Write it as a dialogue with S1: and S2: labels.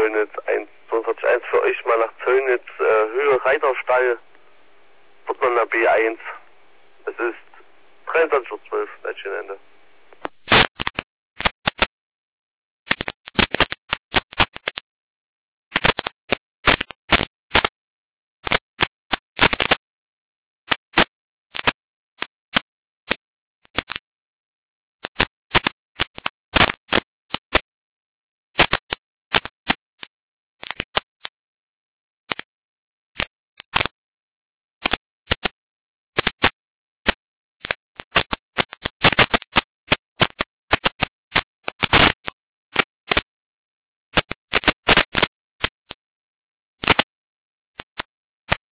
S1: Zöllnitz 1 für euch mal nach Zöllnitz, Höhe Reiterstall, Portmann B1. Es ist 23:12 Uhr, Ende.